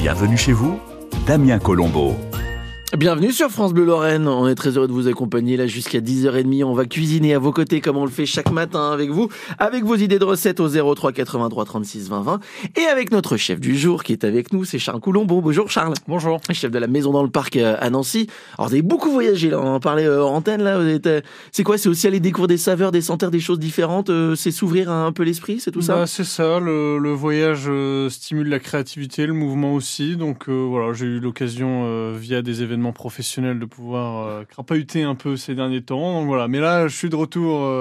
Bienvenue chez vous, Damien Colombo. Bienvenue sur France Bleu Lorraine, on est très heureux de vous accompagner là jusqu'à 10h30, on va cuisiner à vos côtés comme on le fait chaque matin avec vous, avec vos idées de recettes au 03 83 36 20 20 et avec notre chef du jour qui est avec nous, c'est Charles Coulombo. Bonjour Charles. Bonjour. Chef de la Maison dans le Parc à Nancy. Alors vous avez beaucoup voyagé là, on en parlait hors antenne là, c'est quoi, c'est aussi aller découvrir des saveurs, des senteurs, des choses différentes, c'est s'ouvrir un peu l'esprit, c'est tout ça? C'est ça, le voyage stimule la créativité, le mouvement aussi, donc voilà, j'ai eu l'occasion via des événements professionnels de pouvoir crapahuter un peu ces derniers temps, donc voilà, mais là je suis de retour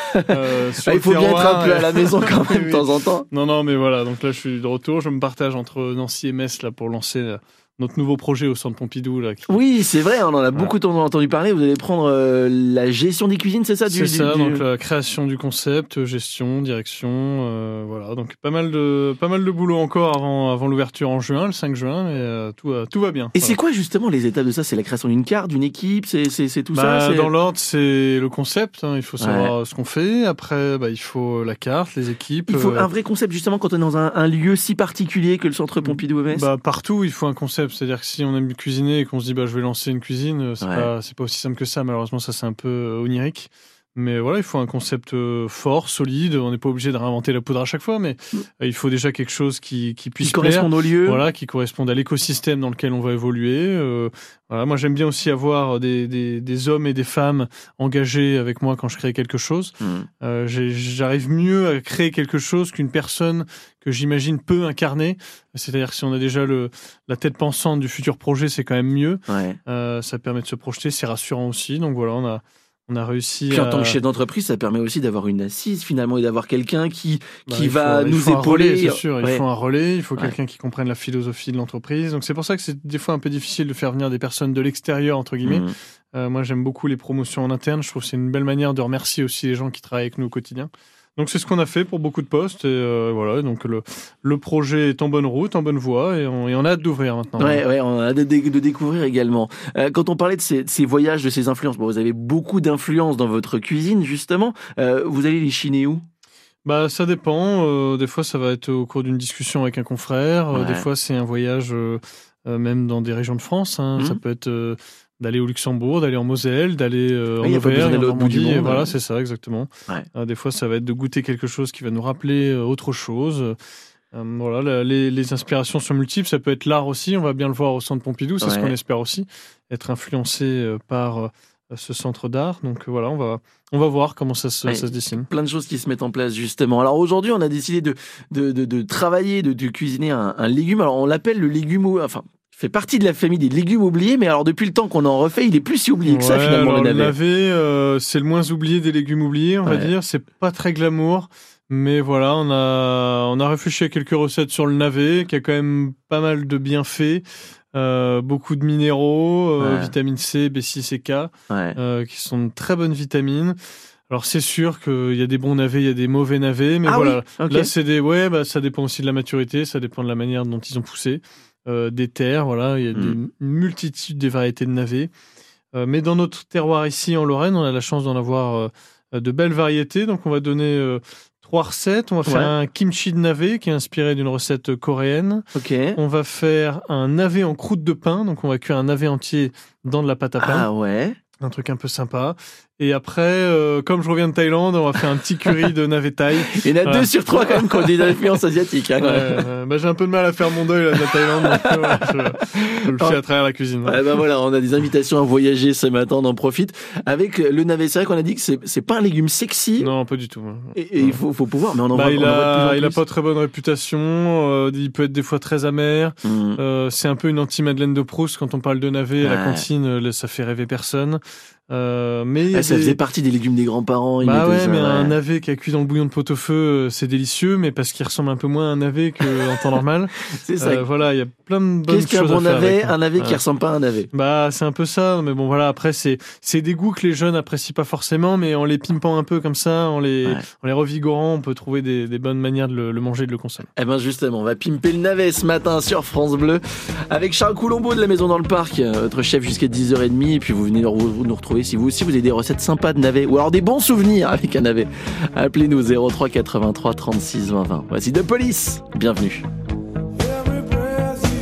sur il faut bien être un peu à la maison quand même de temps en temps. Non, mais voilà, donc là je suis de retour, je me partage entre Nancy et Metz là pour lancer notre nouveau projet au Centre Pompidou. Là, Oui, c'est vrai, on en a beaucoup entendu parler. Vous allez prendre la gestion des cuisines, c'est ça? Donc la création du concept, gestion, direction, voilà. Donc pas mal de boulot encore avant l'ouverture en juin, le 5 juin, mais tout va bien. Et c'est quoi justement les étapes de ça? C'est la création d'une carte, d'une équipe, c'est tout ça? Dans l'ordre, c'est le concept, il faut savoir ce qu'on fait. Après, il faut la carte, les équipes. Il faut un vrai concept justement quand on est dans un lieu si particulier que le Centre Pompidou Metz. Partout, il faut un concept. C'est-à-dire que si on aime cuisiner et qu'on se dit je vais lancer une cuisine, c'est pas aussi simple que ça. Malheureusement, ça c'est un peu onirique. Mais voilà, il faut un concept fort, solide. On n'est pas obligé de réinventer la poudre à chaque fois, mais il faut déjà quelque chose qui puisse corresponde au lieu. Voilà, qui corresponde à l'écosystème dans lequel on va évoluer. Voilà, moi j'aime bien aussi avoir des hommes et des femmes engagés avec moi quand je crée quelque chose. J'arrive mieux à créer quelque chose qu'une personne que j'imagine peut incarner. C'est-à-dire que si on a déjà la tête pensante du futur projet, c'est quand même mieux. Ça permet de se projeter, c'est rassurant aussi. Donc voilà, on a réussi. Puis en tant que chef d'entreprise, ça permet aussi d'avoir une assise finalement et d'avoir quelqu'un qui va nous épauler. Relais, c'est sûr, il faut un relais, il faut quelqu'un qui comprenne la philosophie de l'entreprise. Donc c'est pour ça que c'est des fois un peu difficile de faire venir des personnes de l'extérieur entre guillemets. Moi j'aime beaucoup les promotions en interne. Je trouve que c'est une belle manière de remercier aussi les gens qui travaillent avec nous au quotidien. Donc c'est ce qu'on a fait pour beaucoup de postes et voilà, donc le projet est en bonne route, en bonne voie et on a hâte d'ouvrir maintenant. Ouais, on a hâte de découvrir également. Quand on parlait de ces voyages, de ces influences, vous avez beaucoup d'influences dans votre cuisine justement. Vous allez les chiner où? Ça dépend. Des fois ça va être au cours d'une discussion avec un confrère. Des fois c'est un voyage même dans des régions de France. Ça peut être d'aller au Luxembourg, d'aller en Moselle, d'aller en Auvergne, en Normandie. Voilà, c'est ça, exactement. Des fois, ça va être de goûter quelque chose qui va nous rappeler autre chose. Voilà, les inspirations sont multiples. Ça peut être l'art aussi. On va bien le voir au Centre Pompidou. C'est ce qu'on espère aussi, être influencé par ce centre d'art. Donc voilà, on va voir comment ça se dessine. Plein de choses qui se mettent en place justement. Alors aujourd'hui, on a décidé de travailler, de cuisiner un légume. Alors on l'appelle le légume, fait partie de la famille des légumes oubliés, mais alors depuis le temps qu'on en refait, il est plus si oublié que ça finalement. Le navet, c'est le moins oublié des légumes oubliés, on va dire. C'est pas très glamour, mais voilà, on a réfléchi à quelques recettes sur le navet, qui a quand même pas mal de bienfaits, beaucoup de minéraux, vitamine C, B6 et K, qui sont de très bonnes vitamines. Alors c'est sûr qu'il y a des bons navets, il y a des mauvais navets, mais voilà. Oui, okay. Là c'est ça dépend aussi de la maturité, ça dépend de la manière dont ils ont poussé. Des terres, voilà, il y a une multitude des variétés de navets. Mais dans notre terroir ici en Lorraine, on a la chance d'en avoir de belles variétés. Donc on va donner 3 recettes. On va faire un kimchi de navet qui est inspiré d'une recette coréenne. On va faire un navet en croûte de pain. Donc on va cuire un navet entier dans de la pâte à pain. Un truc un peu sympa. Et après, comme je reviens de Thaïlande, on va faire un petit curry de navet thaï. Il y en a 2 sur 3 quand même qui ont des influences asiatiques. J'ai un peu de mal à faire mon deuil là, de la Thaïlande, donc je le fais à travers la cuisine. Voilà, on a des invitations à voyager ce matin, on en profite. Avec le navet, c'est vrai qu'on a dit que c'est pas un légume sexy. Non, pas du tout. Et il faut pouvoir, mais on en voit il a pas très bonne réputation, il peut être des fois très amer. C'est un peu une anti-Madeleine de Proust quand on parle de navet à la cantine, ça fait rêver personne. Mais ça faisait partie des légumes des grands-parents. Mais un navet qui a cuit dans le bouillon de pot-au-feu, c'est délicieux, mais parce qu'il ressemble un peu moins à un navet qu'en temps normal. C'est ça. Voilà, il y a plein de bonnes choses à faire. Qu'est-ce qu'un bon navet? Un navet qui ressemble pas à un navet. C'est un peu ça, mais bon voilà, après c'est des goûts que les jeunes apprécient pas forcément, mais en les pimpant un peu comme ça, en les revigorant, on peut trouver des bonnes manières de le manger et de le consommer. Justement, on va pimper le navet ce matin sur France Bleu avec Charles Coulombo de la Maison dans le Parc, votre chef jusqu'à 10h30, et puis vous venez nous retrouver si vous aussi vous avez des recettes sympas de navet ou alors des bons souvenirs avec un navet. Appelez-nous 03 83 36 20 20. Voici The Police. Bienvenue.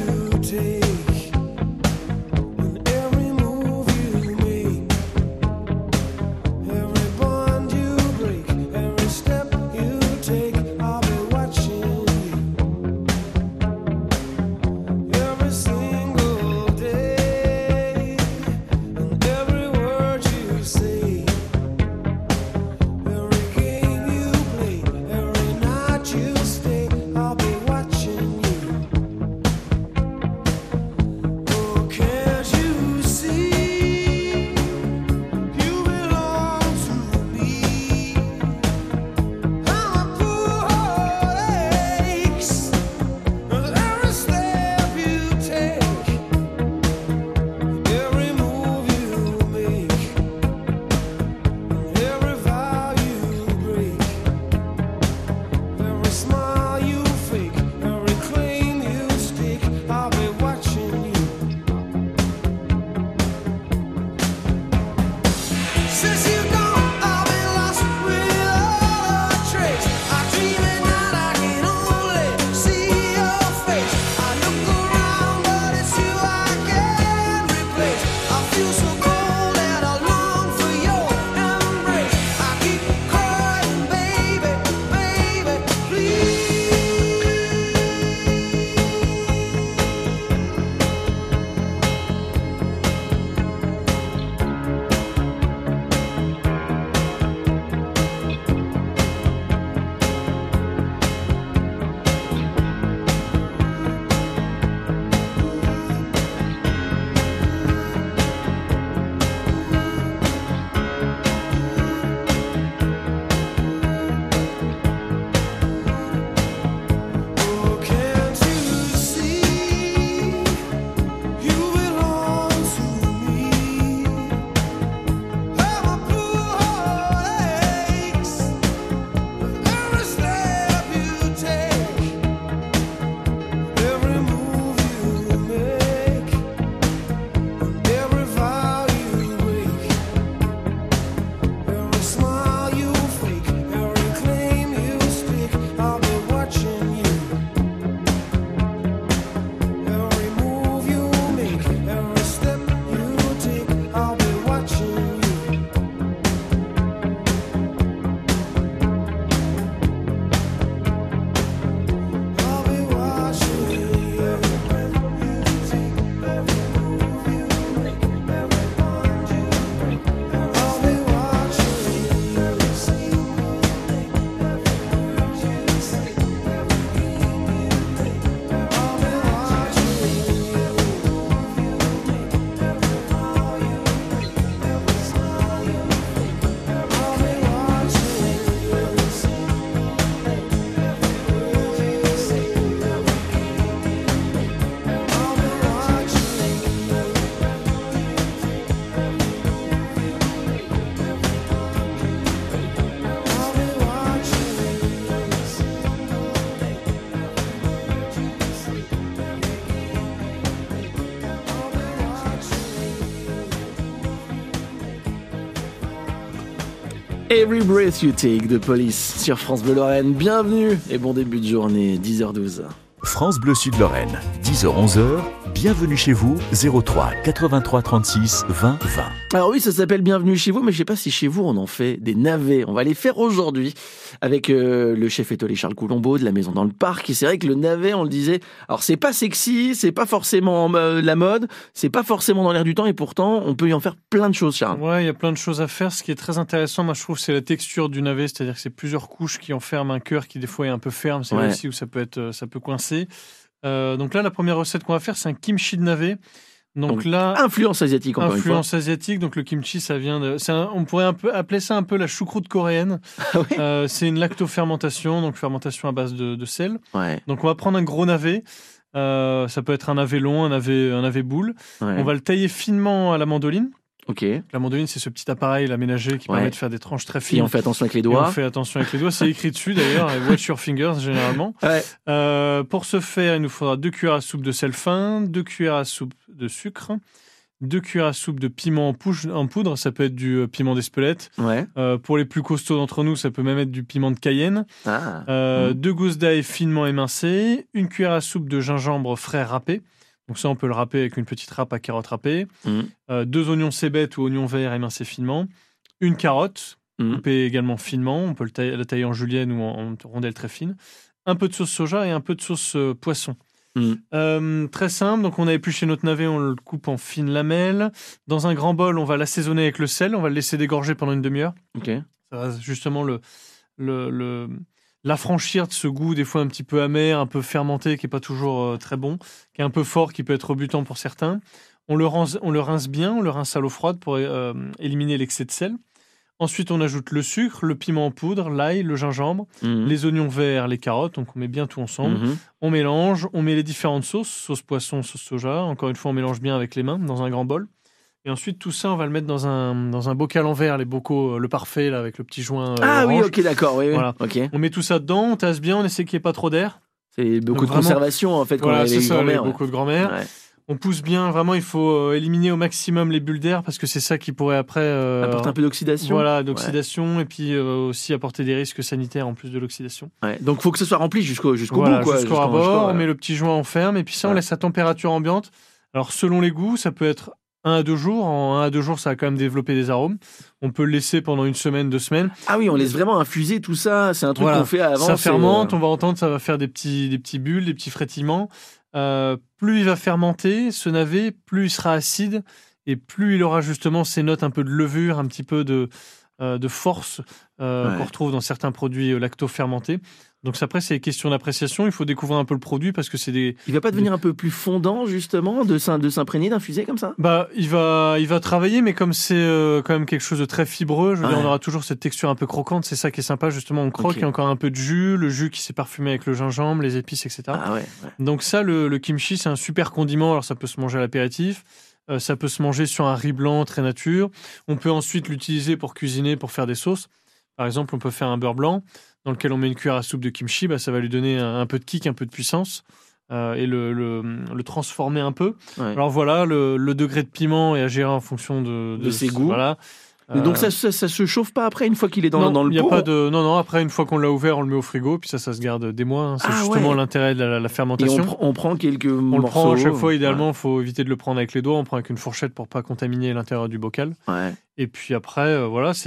Every Breath You Take de Police sur France Bleu Lorraine. Bienvenue et bon début de journée, 10h12. France Bleu Sud Lorraine, 10h-11h, bienvenue chez vous, 03 83 36 20 20. Alors oui, ça s'appelle Bienvenue chez vous, mais je sais pas si chez vous on en fait des navets. On va les faire aujourd'hui avec le chef étoilé Charles Coulombeau de la Maison dans le Parc. Et c'est vrai que le navet, on le disait, alors c'est pas sexy, c'est pas forcément la mode, c'est pas forcément dans l'air du temps, et pourtant on peut y en faire plein de choses, Charles. Ouais, il y a plein de choses à faire. Ce qui est très intéressant, moi je trouve, c'est la texture du navet, c'est-à-dire que c'est plusieurs couches qui enferment un cœur qui des fois est un peu ferme. C'est là aussi où ça peut coincer. Donc là, la première recette qu'on va faire, c'est un kimchi de navet. Donc là, influence asiatique encore une fois. Influence asiatique. Donc le kimchi, ça vient de. On pourrait appeler ça un peu la choucroute coréenne. Ah oui. C'est une lactofermentation, donc fermentation à base de sel. Ouais. Donc on va prendre un gros navet. Ça peut être un navet long, un navet boule. Ouais. On va le tailler finement à la mandoline. Ok. La mandoline, c'est ce petit appareil aménagé qui permet de faire des tranches très fines. Et on fait attention avec les doigts. Et on fait attention avec les doigts. C'est écrit dessus d'ailleurs. Watch your fingers généralement. Ouais. Pour ce faire, il nous faudra 2 cuillères à soupe de sel fin, 2 cuillères à soupe de sucre, 2 cuillères à soupe de piment en poudre. Ça peut être du piment d'Espelette. Ouais. Pour les plus costauds d'entre nous, ça peut même être du piment de Cayenne. 2 gousses d'ail finement émincées, 1 cuillère à soupe de gingembre frais râpé. Donc ça, on peut le râper avec une petite râpe à carotte râpée. 2 oignons cébettes ou oignons verts émincés finement. Une carotte, coupée également finement. On peut la tailler en julienne ou en rondelles très fines. Un peu de sauce soja et un peu de sauce poisson. Très simple, donc on a épluché notre navet, on le coupe en fines lamelles. Dans un grand bol, on va l'assaisonner avec le sel, on va le laisser dégorger pendant une demi-heure. Okay. Ça va justement l'affranchir de ce goût des fois un petit peu amer, un peu fermenté, qui n'est pas toujours très bon, qui est un peu fort, qui peut être rebutant pour certains. On le rince bien, on le rince à l'eau froide pour éliminer l'excès de sel. Ensuite, on ajoute le sucre, le piment en poudre, l'ail, le gingembre, les oignons verts, les carottes. Donc, on met bien tout ensemble. On mélange, on met les différentes sauces, sauce poisson, sauce soja. Encore une fois, on mélange bien avec les mains dans un grand bol. Et ensuite, tout ça, on va le mettre dans un bocal en verre, les bocaux, le parfait, là, avec le petit joint orange. Oui, ok, d'accord. Oui, voilà. Okay. On met tout ça dedans, on tasse bien, on essaie qu'il n'y ait pas trop d'air. C'est beaucoup de conservation, en fait, quand voilà, on a les grand-mères. Beaucoup de grand-mère. Ouais. On pousse bien, vraiment, il faut éliminer au maximum les bulles d'air parce que c'est ça qui pourrait après... apporter un peu d'oxydation. Voilà, d'oxydation et puis aussi apporter des risques sanitaires en plus de l'oxydation. Ouais. Donc, il faut que ce soit rempli jusqu'au bout. Jusqu'au rabord, on met le petit joint, on ferme et puis ça, on laisse à température ambiante. Alors, selon les goûts, ça peut être 1 à 2 jours. En 1 à 2 jours, ça va quand même développer des arômes. On peut le laisser pendant 1 semaine, 2 semaines. Ah oui, on laisse vraiment infuser tout ça. C'est un truc qu'on fait avant. Ça fermente, on va entendre, ça va faire des petites bulles, des petits frétillements. Plus il va fermenter, ce navet, plus il sera acide et plus il aura justement ces notes un peu de levure, un petit peu de force qu'on retrouve dans certains produits lacto-fermentés. Donc après, c'est question d'appréciation. Il faut découvrir un peu le produit parce que c'est des... Il va pas devenir un peu plus fondant justement de s'imprégner, d'infuser comme ça ? Il va travailler, mais comme c'est quand même quelque chose de très fibreux, je veux dire, on aura toujours cette texture un peu croquante. C'est ça qui est sympa justement. On croque, il y a encore un peu de jus, le jus qui s'est parfumé avec le gingembre, les épices, etc. Donc ça, le kimchi, c'est un super condiment. Alors ça peut se manger à l'apéritif. Ça peut se manger sur un riz blanc très nature. On peut ensuite l'utiliser pour cuisiner, pour faire des sauces. Par exemple, on peut faire un beurre blanc dans lequel on met une cuillère à soupe de kimchi. Ça va lui donner un peu de kick, un peu de puissance et le transformer un peu. Ouais. Alors voilà, le degré de piment est à gérer en fonction de ses goûts. Voilà. Donc ça se chauffe pas après une fois qu'il est dans le pot. Non, après une fois qu'on l'a ouvert, on le met au frigo puis ça se garde des mois. C'est justement l'intérêt de la fermentation. Et on prend quelques morceaux. On le prend à chaque fois. Idéalement, il faut éviter de le prendre avec les doigts. On prend avec une fourchette pour pas contaminer l'intérieur du bocal. Ouais. Et puis après,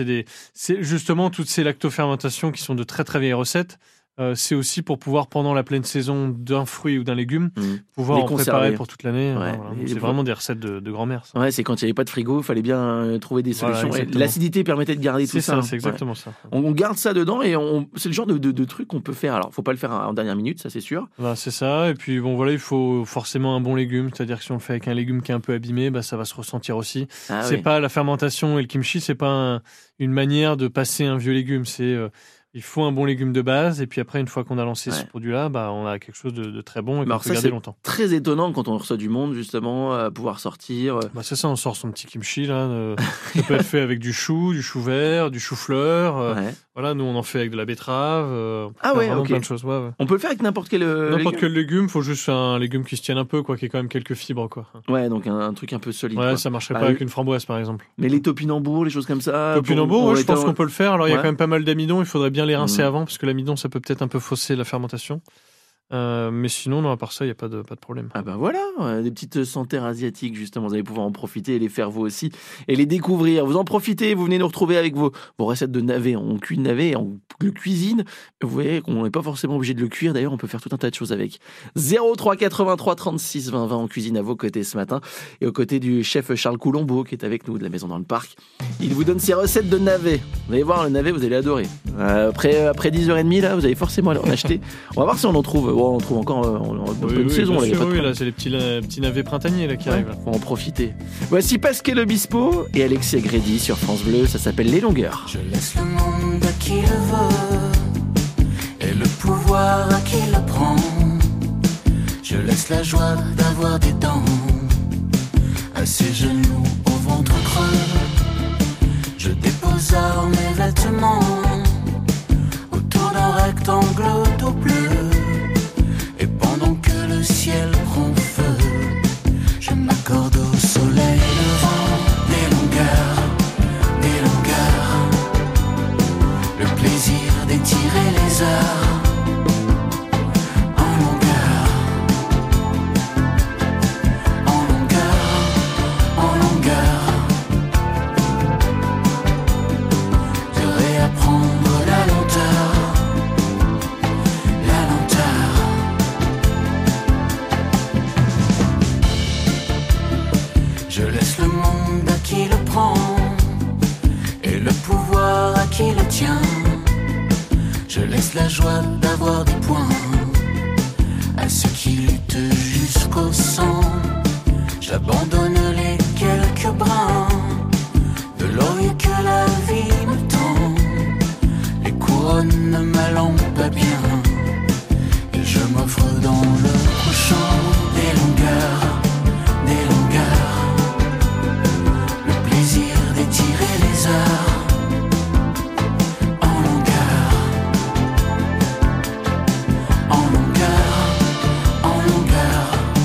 c'est justement toutes ces lactofermentations qui sont de très très vieilles recettes. C'est aussi pour pouvoir, pendant la pleine saison d'un fruit ou d'un légume, pouvoir en préparer pour toute l'année. Ouais. C'est vraiment des recettes de grand-mère. Ça. Ouais, c'est quand il n'y avait pas de frigo, il fallait bien trouver des solutions. Voilà, l'acidité permettait de garder tout ça. C'est exactement ça. On garde ça dedans et c'est le genre de truc qu'on peut faire. Alors, il ne faut pas le faire en dernière minute, ça c'est sûr. C'est ça. Et puis, il faut forcément un bon légume. C'est-à-dire que si on le fait avec un légume qui est un peu abîmé, ça va se ressentir aussi. Pas la fermentation et le kimchi, c'est pas une manière de passer un vieux légume. Il faut un bon légume de base, et puis après, une fois qu'on a lancé ce produit-là, on a quelque chose de très bon et qu'on peut garder longtemps. Très étonnant quand on reçoit du monde, justement, pouvoir sortir. C'est ça, on sort son petit kimchi, là. Ça peut être fait avec du chou vert, du chou-fleur. Voilà, nous, on en fait avec de la betterave. Plein de choses. Ouais. On peut le faire avec n'importe quel légume. Il faut juste un légume qui se tienne un peu, quoi, qui ait quand même quelques fibres, quoi. Ouais, donc un truc un peu solide. Ouais, ça marcherait pas avec une framboise, par exemple. Mais les topinambours, les choses comme ça. Topinambours, je pense qu'on peut le faire. Alors, il y a quand même pas mal d'amidon. Il faudrait bien les rincer avant, parce que l'amidon, ça peut peut-être un peu fausser la fermentation. Mais sinon, non, à part ça, il n'y a pas de problème. Ah voilà, des petites senteurs asiatiques, justement. Vous allez pouvoir en profiter et les faire vous aussi et les découvrir. Vous en profitez, vous venez nous retrouver avec vos recettes de navet. On cuit le navet, on le cuisine. Vous voyez qu'on n'est pas forcément obligé de le cuire. D'ailleurs, on peut faire tout un tas de choses avec. 03 83 36 20 20 en cuisine à vos côtés ce matin. Et aux côtés du chef Charles Coulombeau qui est avec nous de la Maison dans le Parc. Il vous donne ses recettes de navet. Vous allez voir, le navet, vous allez adorer. Après 10h30, là, vous allez forcément aller en acheter. On va voir si on en trouve. On trouve encore en pleine saison. Là, c'est les petits navets printaniers là, qui arrivent. Faut en profiter. Voici Pascal Obispo et Alexis Grédy sur France Bleu. Ça s'appelle Les Longueurs. Je laisse le monde à qui le veut et le pouvoir à qui le prend. Je laisse la joie d'avoir des dents à ses genoux au ventre creux. Je dépose mes vêtements autour d'un rectangle tout bleu. Et pendant que le ciel prend feu, je m'accorde au soleil levant. Des longueurs, le plaisir d'étirer les heures en longueur. Je laisse le monde à qui le prend et le pouvoir à qui le tient. Je laisse la joie d'avoir des points à ceux qui luttent jusqu'au sang. J'abandonne les quelques brins de laurier que la vie me tend. Les couronnes ma lampe à bien et je m'offre dans le couchant des longueurs, le plaisir d'étirer les heures en longueur, en longueur, en longueur,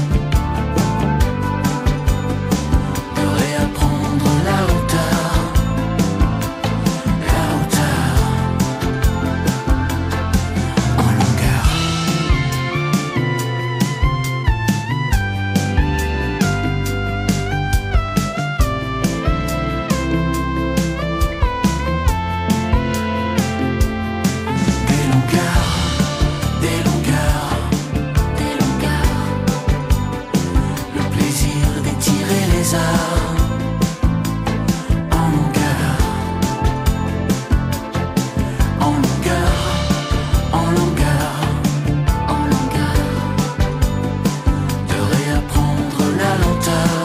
de réapprendre la hauteur, en longueur. Des longueurs, le plaisir d'étirer les heures en longueur, en longueur, en longueur, en longueur, de réapprendre la lenteur,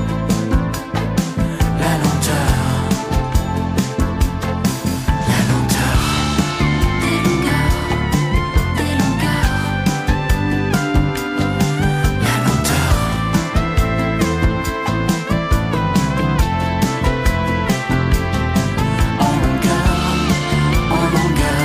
la lenteur, la lenteur. Des longueurs, la lenteur. En longueur, en longueur.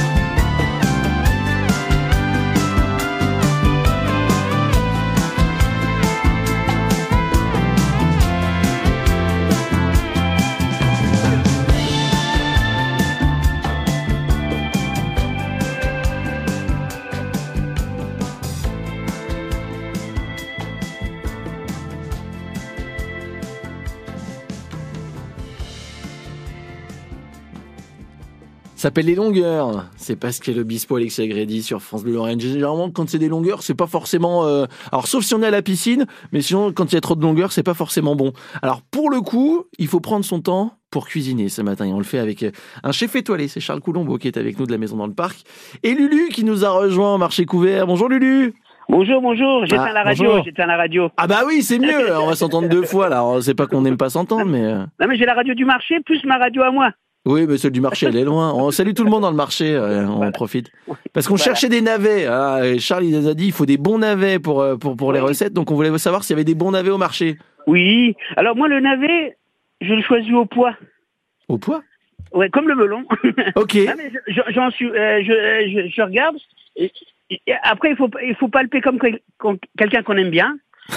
Ça s'appelle Les Longueurs. C'est Pascal Obispo, Alexia Grédy sur France Bleu Lorraine. Généralement, quand c'est des longueurs, c'est pas forcément... Alors, sauf si on est à la piscine, mais sinon, quand il y a trop de longueurs, c'est pas forcément bon. Alors, pour le coup, il faut prendre son temps pour cuisiner ce matin. Et on le fait avec un chef étoilé. C'est Charles Coulombeau qui est avec nous de la Maison dans le Parc. Et Lulu qui nous a rejoint au marché couvert. Bonjour Lulu. Bonjour, j'éteins la radio, bonjour. j'éteins la radio. Ah bah oui, c'est mieux. On va s'entendre deux fois là. Alors, c'est pas qu'on n'aime pas s'entendre, mais... Non mais j'ai la radio du marché plus ma radio à moi. Oui, mais celle du marché, elle est loin. On salue tout le monde dans le marché, on en profite. Parce qu'on cherchait des navets. Hein, et Charles, il nous a dit, il faut des bons navets pour les recettes. Donc, on voulait savoir s'il y avait des bons navets au marché. Oui, alors moi le navet, je le choisis au poids. Au poids? Ouais, comme le melon. Ok. Ah, mais j'en suis, je regarde. Et après, il faut palper comme quelqu'un qu'on aime bien.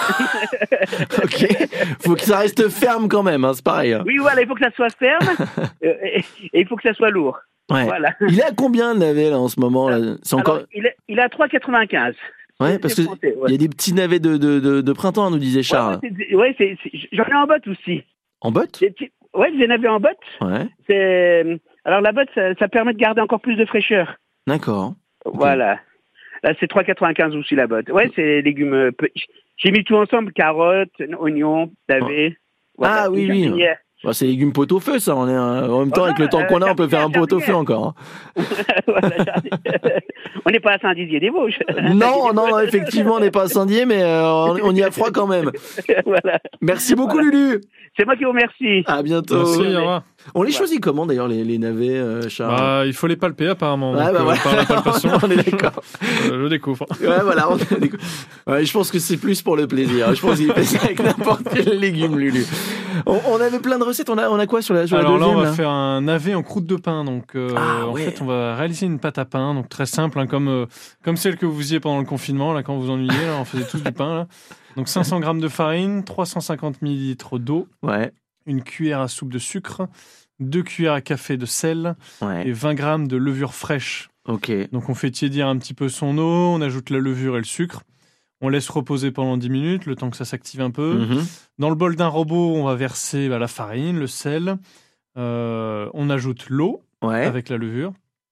Ok. Faut que ça reste ferme quand même, hein, c'est pareil. Hein. Oui, voilà, il faut que ça soit ferme et il faut que ça soit lourd. Ouais. Voilà. Il est à combien le navet là en ce moment là? C'est encore. Alors, il est à 3,95. Ouais, parce que il y a des petits navets de printemps, nous disait Charles. J'en ai en botte aussi. En botte? Ouais, des navets en botte. Ouais. Alors la botte, ça permet de garder encore plus de fraîcheur. D'accord. Okay. Voilà. Là, c'est 3,95 aussi la botte. Ouais, c'est légumes. J'ai mis tout ensemble, carottes, oignons, navets. Voilà, ah oui. Bah, c'est légumes pot-au-feu, ça. On est en même temps, avec le temps qu'on a, on peut faire un pot-au-feu encore. Hein. Voilà, on n'est pas à Saint-Dizier des Vosges. Non, effectivement, on n'est pas à Saint-Dizier, mais on y a froid quand même. Voilà. Merci beaucoup, Lulu. C'est moi qui vous remercie. À bientôt. Merci, au revoir. On les choisit comment d'ailleurs les navets, Charles? Bah, il faut les palper apparemment. Ouais, donc, voilà. par la palpation. On est d'accord. Je découvre. Ouais, voilà. Ouais, je pense que c'est plus pour le plaisir. Je pense qu'il fait ça avec n'importe quel légume, Lulu. On avait plein de recettes. On a quoi sur la deuxième? Alors là, on va faire un navet en croûte de pain. Donc, en ouais. fait, on va réaliser une pâte à pain. Donc très simple, hein, comme celle que vous faisiez pendant le confinement, là, quand vous ennuyez. Là, on faisait tous du pain. Là. Donc 500 g de farine, 350 ml d'eau, ouais. Une cuillère à soupe de sucre, 2 cuillères à café de sel, ouais. Et 20 g de levure fraîche. Ok. Donc on fait tiédir un petit peu son eau, on ajoute la levure et le sucre. On laisse reposer pendant 10 minutes, le temps que ça s'active un peu. Mm-hmm. Dans le bol d'un robot, on va verser la farine, le sel. On ajoute l'eau avec la levure.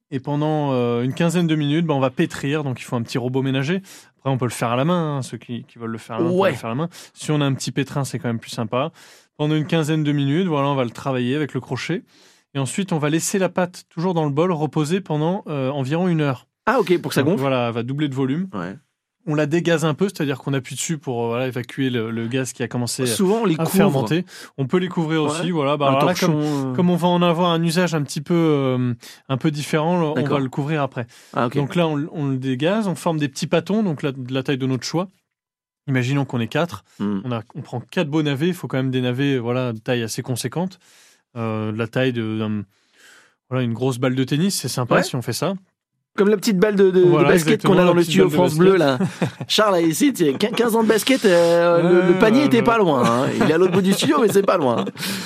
Et pendant une quinzaine de minutes, on va pétrir. Donc, il faut un petit robot ménager. Après, on peut le faire à la main. Ceux qui veulent le faire à la main, peuvent le faire à la main. Si on a un petit pétrin, c'est quand même plus sympa. Pendant une quinzaine de minutes, voilà, on va le travailler avec le crochet. Et ensuite, on va laisser la pâte toujours dans le bol reposer pendant environ 1 heure. Ah, ok, pour que ça gonfle. Voilà, elle va doubler de volume. Ouais. On la dégaze un peu, c'est-à-dire qu'on appuie dessus pour évacuer le gaz qui a commencé Souvent, on les à couvre. fermenter. On peut les couvrir aussi. Voilà. Alors là, comme on va en avoir un usage un petit peu un peu différent, on va le couvrir après. Ah, okay. Donc là, on le dégaze, on forme des petits pâtons, donc de la taille de notre choix. Imaginons qu'on est 4. On prend 4 beaux navets. Il faut quand même des navets de taille assez conséquente. De la taille d'une grosse balle de tennis. C'est sympa si on fait ça. Comme la petite balle de basket qu'on a dans le studio France Bleu, là. Charles a ici, 15 ans de basket, le panier était pas loin. Hein. Il est à l'autre bout du studio, mais c'est pas loin.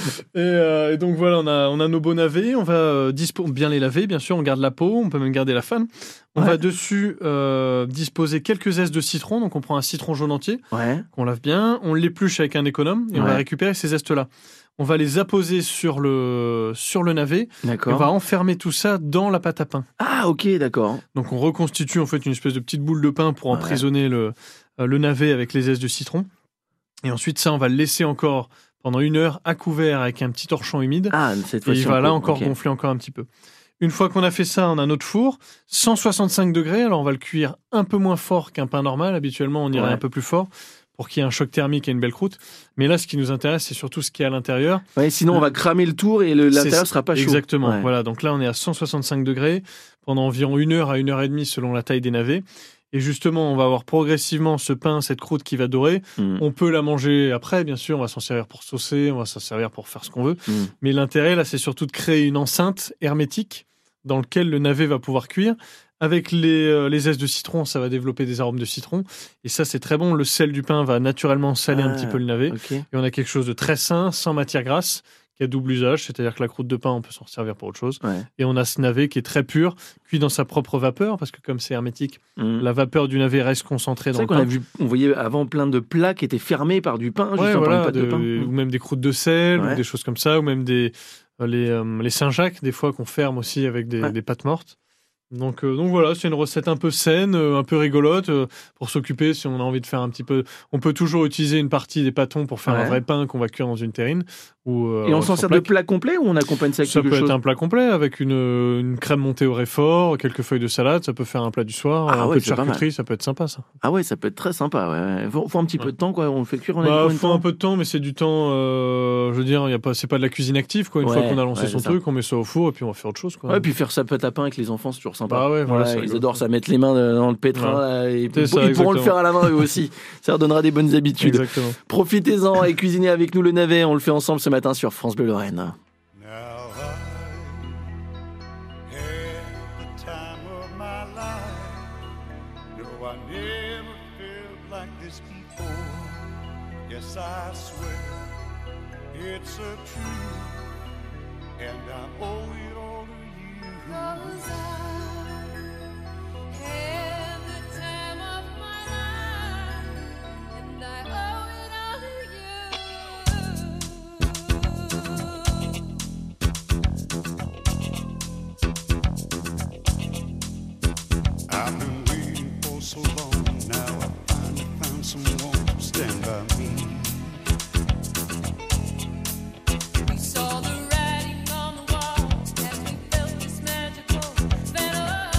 Et donc voilà, on a nos beaux navets, on va bien les laver, bien sûr, on garde la peau, on peut même garder la fan. On va dessus disposer quelques zestes de citron, donc on prend un citron jaune entier, qu'on lave bien, on l'épluche avec un économe, et on va récupérer ces zestes-là. On va les apposer sur le navet. D'accord. Et on va enfermer tout ça dans la pâte à pain. Ah, ok, d'accord. Donc on reconstitue en fait une espèce de petite boule de pain pour emprisonner le navet avec les zestes de citron. Et ensuite ça, on va le laisser encore pendant 1 heure à couvert avec un petit torchon humide. Ah, cette fois-ci. Et il va là encore gonfler encore un petit peu. Une fois qu'on a fait ça, on a notre four, 165 degrés. Alors on va le cuire un peu moins fort qu'un pain normal. Habituellement, on irait un peu plus fort, pour qu'il y ait un choc thermique et une belle croûte. Mais là, ce qui nous intéresse, c'est surtout ce qui est à l'intérieur. Ouais, sinon, on va cramer le tour et l'intérieur ne sera pas chaud. Exactement. Ouais. Voilà, donc là, on est à 165 degrés pendant environ 1 heure à 1 heure et demie selon la taille des navets. Et justement, on va avoir progressivement ce pain, cette croûte qui va dorer. On peut la manger après, bien sûr. On va s'en servir pour saucer, on va s'en servir pour faire ce qu'on veut. Mais l'intérêt, là, c'est surtout de créer une enceinte hermétique dans laquelle le navet va pouvoir cuire. Avec les zestes de citron, ça va développer des arômes de citron. Et ça, c'est très bon. Le sel du pain va naturellement saler un petit peu le navet. Okay. Et on a quelque chose de très sain, sans matière grasse, qui a double usage. C'est-à-dire que la croûte de pain, on peut s'en servir pour autre chose. Ouais. Et on a ce navet qui est très pur, cuit dans sa propre vapeur, parce que comme c'est hermétique, la vapeur du navet reste concentrée dans le pain. On voyait avant plein de plats qui étaient fermés par du pain, juste par une pâte de pain. Ou même des croûtes de sel, ou des choses comme ça, ou même les Saint-Jacques, des fois, qu'on ferme aussi avec des pâtes mortes. Donc voilà, c'est une recette un peu saine, un peu rigolote pour s'occuper si on a envie de faire un petit peu. On peut toujours utiliser une partie des pâtons pour faire un vrai pain qu'on va cuire dans une terrine. Et on s'en sert de plat complet ou on accompagne ça avec quelque chose ? Ça peut être un plat complet avec une crème montée au réfort, quelques feuilles de salade, ça peut faire un plat du soir, un peu de charcuterie, ça peut être sympa ça. Ah ouais, ça peut être très sympa. Ouais. Faut un petit peu de temps quoi, on le fait cuire. Faut un peu de temps, mais c'est du temps. Je veux dire, c'est pas de la cuisine active quoi. Une fois qu'on a lancé son truc, on met ça au four et puis on va faire autre chose quoi. Ouais, puis faire sa pâte à pain avec les enfants, c'est toujours sympa. Ah ouais, voilà, ils adorent ça, mettre les mains dans le pétrin là, et ils pourront le faire à la main eux aussi. Ça leur donnera des bonnes habitudes. Exactement. Profitez-en et cuisinez avec nous le navet. On le fait ensemble ce matin sur France Bleu Lorraine. I swear it's a truth, and I owe it all to you. 'Cause I had the time of my life, and I owe it all to you. I've been waiting for so long now. I finally found someone to stand by me. Saw the writing on the wall as we felt this magical feeling.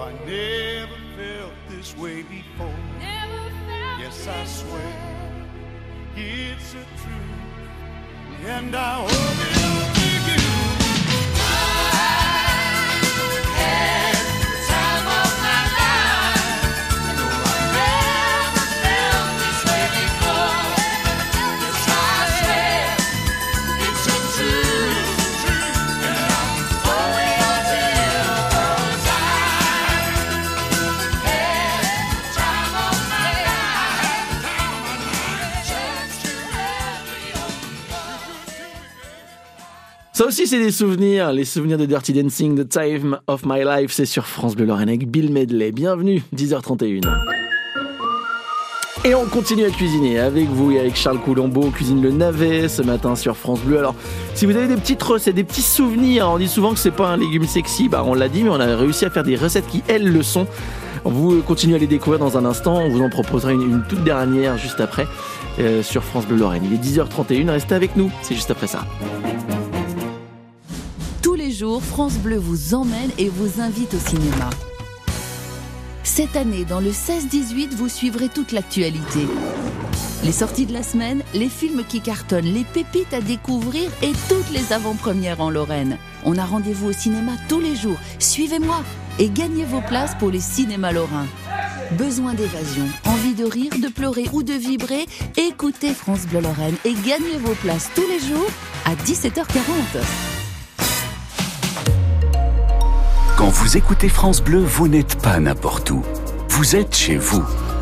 I never felt this way before. Yes, I swear it's a truth, and I owe it all to you. I had the time of my life. No, I never felt this way before. Yes, I swear it's a truth, and I owe it all to you. 'Cause I had the time of my life. Chance to have you. Ça aussi, c'est des souvenirs. Les souvenirs de Dirty Dancing, The Time of My Life, c'est sur France Bleu Lorraine avec Bill Medley. Bienvenue, 10h31. Et on continue à cuisiner avec vous et avec Charles Coulombeau. On cuisine le navet ce matin sur France Bleu. Alors, si vous avez des petites recettes, des petits souvenirs, on dit souvent que c'est pas un légume sexy, on l'a dit, mais on a réussi à faire des recettes qui, elles, le sont. Vous continuez à les découvrir dans un instant. On vous en proposera une toute dernière juste après sur France Bleu Lorraine. Il est 10h31, restez avec nous, c'est juste après ça. Tous les jours, France Bleu vous emmène et vous invite au cinéma. Cette année, dans le 16-18, vous suivrez toute l'actualité. Les sorties de la semaine, les films qui cartonnent, les pépites à découvrir et toutes les avant-premières en Lorraine. On a rendez-vous au cinéma tous les jours. Suivez-moi et gagnez vos places pour les cinémas lorrains. Besoin d'évasion, envie de rire, de pleurer ou de vibrer? Écoutez France Bleu Lorraine et gagnez vos places tous les jours à 17h40. Quand vous écoutez France Bleu, vous n'êtes pas n'importe où. Vous êtes chez vous.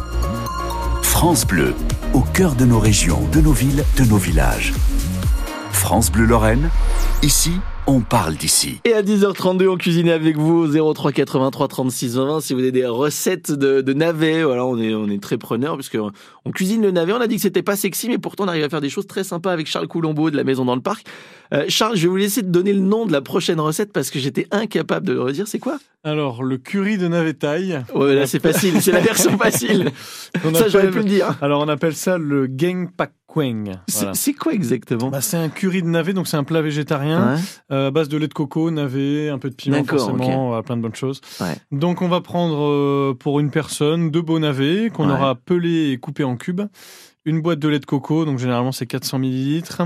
France Bleu, au cœur de nos régions, de nos villes, de nos villages. France Bleu Lorraine, ici, on parle d'ici. Et à 10h32, on cuisine avec vous au 03 83 36 20 si vous avez des recettes de navets. Voilà, on est très preneurs puisque on cuisine le navet. On a dit que c'était pas sexy, mais pourtant on arrive à faire des choses très sympas avec Charles Coulombeau de la Maison dans le Parc. Charles, je vais vous laisser te donner le nom de la prochaine recette parce que j'étais incapable de le redire. C'est quoi? Alors, le curry de navetaille. Ouais, là c'est facile, c'est la version facile. Ça, j'aurais pu le dire. Alors, on appelle ça le geng pak kweng. Voilà. C'est quoi exactement? C'est un curry de navet, donc c'est un plat végétarien à base de lait de coco, navet, un peu de piment, forcément, plein de bonnes choses. Ouais. Donc, on va prendre pour une personne 2 beaux navets qu'on aura pelés et coupés en cubes, une boîte de lait de coco, donc généralement c'est 400 millilitres.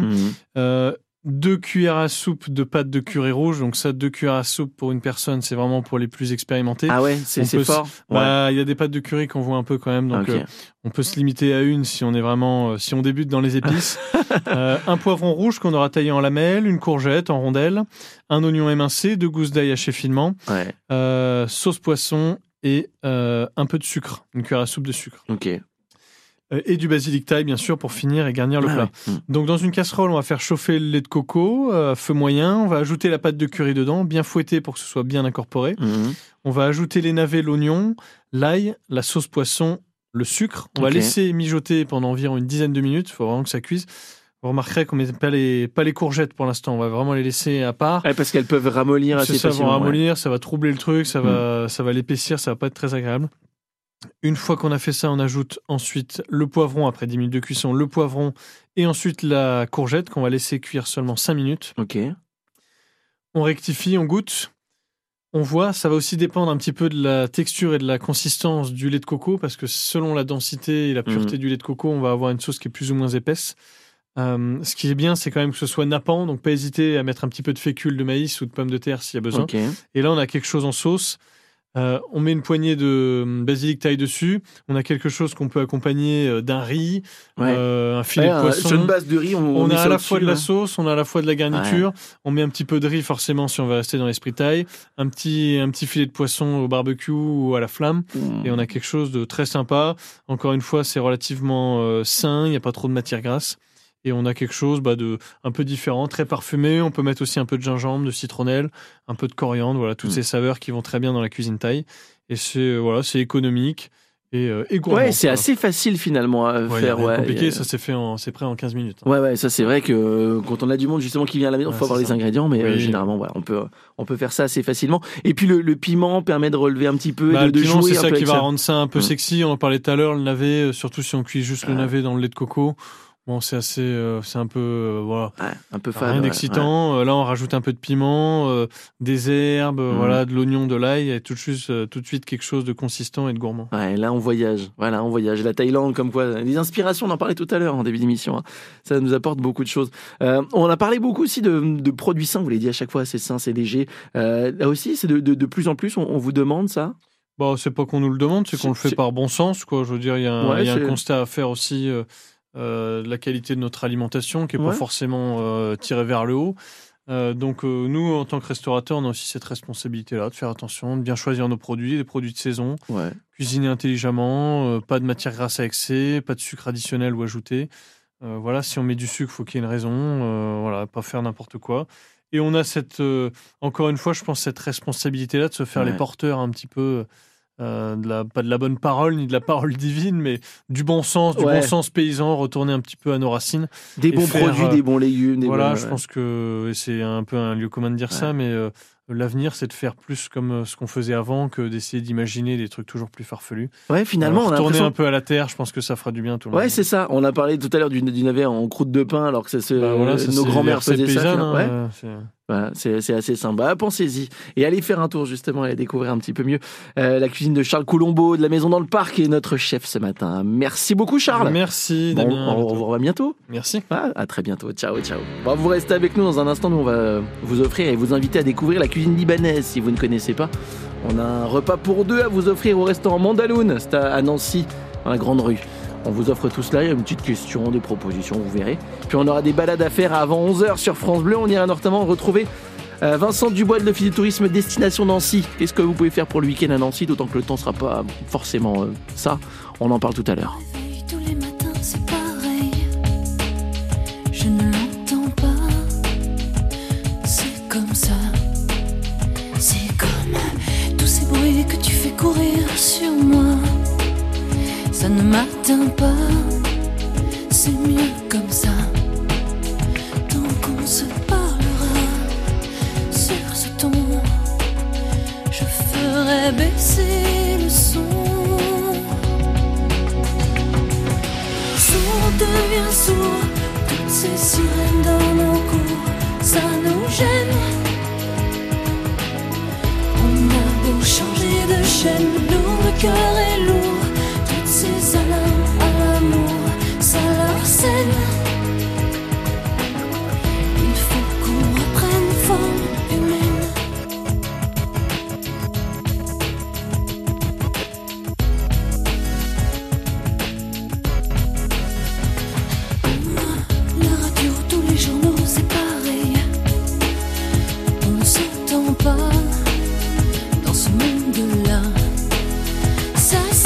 2 cuillères à soupe de pâte de curry rouge. Donc ça, 2 cuillères à soupe pour une personne, c'est vraiment pour les plus expérimentés. Ah ouais, c'est fort. Il y a des pâtes de curry qu'on voit un peu quand même. Donc on peut se limiter à une si on est vraiment, si on débute dans les épices. Un poivron rouge qu'on aura taillé en lamelles, une courgette en rondelles, un oignon émincé, 2 gousses d'ail hachées finement, sauce poisson et un peu de sucre, une cuillère à soupe de sucre. Ok. Et du basilic thaï, bien sûr, pour finir et garnir le plat. Donc, dans une casserole, on va faire chauffer le lait de coco à feu moyen. On va ajouter la pâte de curry dedans, bien fouetter pour que ce soit bien incorporé. On va ajouter les navets, l'oignon, l'ail, la sauce poisson, le sucre. On va laisser mijoter pendant environ une dizaine de minutes. Il faut vraiment que ça cuise. Vous remarquerez qu'on ne met pas les courgettes pour l'instant. On va vraiment les laisser à part. Parce qu'elles peuvent ramollir assez facilement. Ça va ramollir, ça va troubler le truc, ça va l'épaissir, ça va pas être très agréable. Une fois qu'on a fait ça, on ajoute ensuite le poivron, après 10 minutes de cuisson, le poivron et ensuite la courgette qu'on va laisser cuire seulement 5 minutes. Ok. On rectifie, on goûte, on voit. Ça va aussi dépendre un petit peu de la texture et de la consistance du lait de coco parce que selon la densité et la pureté du lait de coco, on va avoir une sauce qui est plus ou moins épaisse. Ce qui est bien, c'est quand même que ce soit nappant, donc pas hésiter à mettre un petit peu de fécule de maïs ou de pommes de terre s'il y a besoin. Okay. Et là, on a quelque chose en sauce. On met une poignée de basilic thaï dessus. On a quelque chose qu'on peut accompagner d'un riz, un filet de poisson. Sur une base de riz, on a à la fois de la sauce, on a à la fois de la garniture. On met un petit peu de riz, forcément, si on veut rester dans l'esprit thaï. Un petit filet de poisson au barbecue ou à la flamme. Et on a quelque chose de très sympa. Encore une fois, c'est relativement sain. Il n'y a pas trop de matière grasse. Et on a quelque chose de un peu différent, très parfumé. On peut mettre aussi un peu de gingembre, de citronnelle, un peu de coriandre. Voilà, toutes ces saveurs qui vont très bien dans la cuisine thaï. Et c'est économique et gourmand. Ouais, c'est assez facile finalement à faire. C'est compliqué, ça c'est prêt en 15 minutes. Ouais, ça c'est vrai que quand on a du monde justement qui vient à la maison, il faut avoir les ingrédients, mais généralement on peut faire ça assez facilement. Et puis le piment permet de relever un petit peu et de piment, jouer. C'est ça qui va rendre ça un peu sexy. On en parlait tout à l'heure, le navet, surtout si on cuit juste le navet dans le lait de coco. Bon, c'est un peu, voilà. Ouais, un peu fade. Rien d'excitant. Là, on rajoute un peu de piment, des herbes, voilà, de l'oignon, de l'ail, et tout de suite quelque chose de consistant et de gourmand. Ouais, là, on voyage. Voilà, on voyage. La Thaïlande, comme quoi. Les inspirations, on en parlait tout à l'heure en début d'émission. Hein. Ça nous apporte beaucoup de choses. On a parlé beaucoup aussi de produits sains. Vous l'avez dit à chaque fois, c'est sain, c'est léger. Là aussi, c'est de plus en plus, on vous demande ça. Bah, c'est pas qu'on nous le demande, c'est qu'on le fait par bon sens, quoi. Je veux dire, il y a un constat à faire aussi. De la qualité de notre alimentation qui n'est pas forcément tirée vers le haut. Donc nous, en tant que restaurateurs, on a aussi cette responsabilité-là de faire attention, de bien choisir nos produits, des produits de saison, cuisiner intelligemment, pas de matière grasse à excès, pas de sucre additionnel ou ajouté. Voilà, si on met du sucre, il faut qu'il y ait une raison, voilà, pas faire n'importe quoi. Et on a encore une fois, je pense, cette responsabilité-là de se faire les porteurs un petit peu... pas de la bonne parole ni de la parole divine, mais du bon sens paysan, retourner un petit peu à nos racines. Des bons produits, des bons légumes. Je pense que c'est un peu un lieu commun de dire ça, mais l'avenir, c'est de faire plus comme ce qu'on faisait avant que d'essayer d'imaginer des trucs toujours plus farfelus. Ouais, finalement, on a retourner un peu à la terre, je pense que ça fera du bien à tout le monde. Ouais, c'est ça. On a parlé tout à l'heure du navet en croûte de pain, alors que nos grands-mères faisaient ça. Voilà, c'est assez sympa. Pensez-y et allez faire un tour justement, allez découvrir un petit peu mieux la cuisine de Charles Coulombeau de la Maison dans le Parc, est notre chef ce matin. Merci beaucoup Charles. Merci Damien. On vous revoit bientôt. Merci. À très bientôt. Ciao. Bon, vous restez avec nous dans un instant. Nous on va vous offrir et vous inviter à découvrir la cuisine libanaise si vous ne connaissez pas. On a un repas pour deux à vous offrir au restaurant Mandaloun, c'est à Nancy, dans la Grande Rue. On vous offre tout cela, il y a une petite question, des propositions, vous verrez. Puis on aura des balades à faire avant 11h sur France Bleu. On ira notamment retrouver Vincent Dubois de l'Office du tourisme Destination Nancy. Qu'est-ce que vous pouvez faire pour le week-end à Nancy, d'autant que le temps ne sera pas forcément ça. On en parle tout à l'heure. Tous les matins c'est pareil, je ne l'entends pas, c'est comme ça, c'est comme tous ces bruits que tu fais courir sur moi. Ça ne m'atteint pas, c'est mieux comme ça. Tant qu'on se parlera sur ce ton, je ferai baisser le son. Sourd devient sourd, toutes ces sirènes dans nos cours, ça nous gêne. On a beau changer de chaîne, le cœur est lourd. Ces alarmes à l'amour, ça leur scène. Il faut qu'on reprenne forme humaine. La radio, tous les journaux, c'est pareil. On ne s'entend pas dans ce monde-là. Ça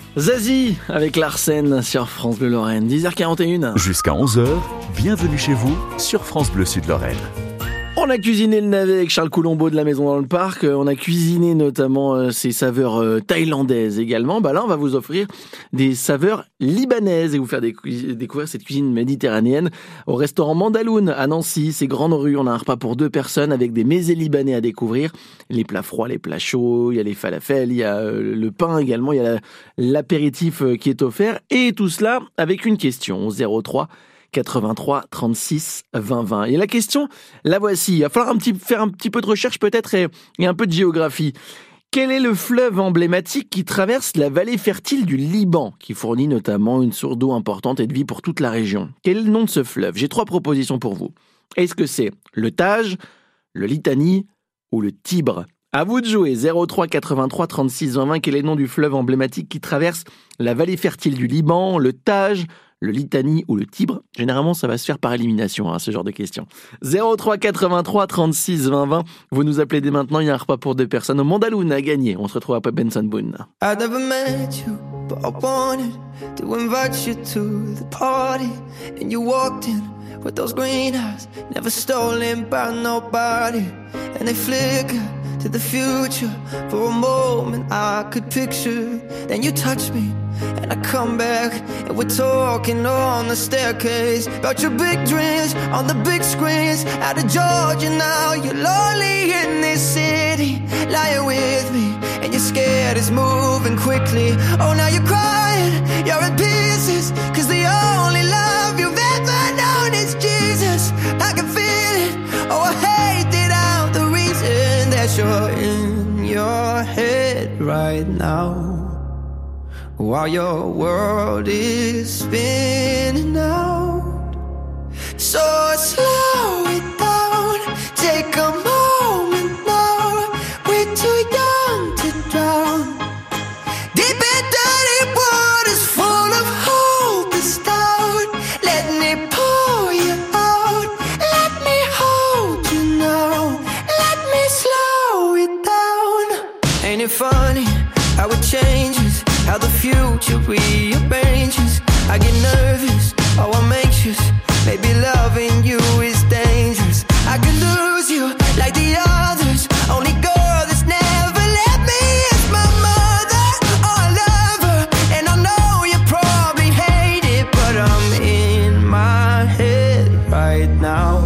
Zazie avec Larsen sur France Bleu Lorraine, 10h41. Jusqu'à 11h, bienvenue chez vous sur France Bleu Sud Lorraine. On a cuisiné le navet avec Charles Coulombeau de la Maison dans le Parc. On a cuisiné notamment ces saveurs thaïlandaises également. Là, on va vous offrir des saveurs libanaises et vous faire découvrir cette cuisine méditerranéenne au restaurant Mandaloun à Nancy. C'est grande rue. On a un repas pour 2 personnes avec des mezés libanais à découvrir. Les plats froids, les plats chauds, il y a les falafels, il y a le pain également, il y a l'apéritif qui est offert. Et tout cela avec une question, 03 83 36 20 20. Et la question, la voici. Il va falloir faire un petit peu de recherche peut-être et un peu de géographie. Quel est le fleuve emblématique qui traverse la vallée fertile du Liban, qui fournit notamment une source d'eau importante et de vie pour toute la région? Quel est le nom de ce fleuve? J'ai 3 propositions pour vous. Est-ce que c'est le Tage, le Litani ou le Tibre? À vous de jouer. 03 83 36 20 20. Quel est le nom du fleuve emblématique qui traverse la vallée fertile du Liban, le Tage, le Litani ou le Tibre? Généralement, ça va se faire par élimination, ce genre de questions. 03 83 36 20 20. Vous nous appelez dès maintenant. Il y a un repas pour 2 personnes au Mandaloun à gagner. On se retrouve après Benson Boone. I never met you, but I wanted to invite you to the party. And you walked in with those green eyes, never stolen by nobody. And they flicker to the future. For a moment I could picture. Then you touch me and I come back, and we're talking on the staircase about your big dreams on the big screens. Out of Georgia now, you're lonely in this city, lying with me, and you're scared it's moving quickly. Oh, now you're crying, you're in pieces, cause the only love you've ever known is Jesus. I can feel it, oh I hate it out, the reason that you're in your head right now, while your world is spinning out. So slow it down, take a moment now. We're too young to drown. Deep in dirty waters full of hope is down. Let me pull you out, let me hold you now, let me slow it down. Ain't it funny how it changes, how the future rearranges? I get nervous, oh I'm anxious. Maybe loving you is dangerous. I could lose you like the others. Only girl that's never let me is my mother. Oh I love her, and I know you probably hate it, but I'm in my head right now.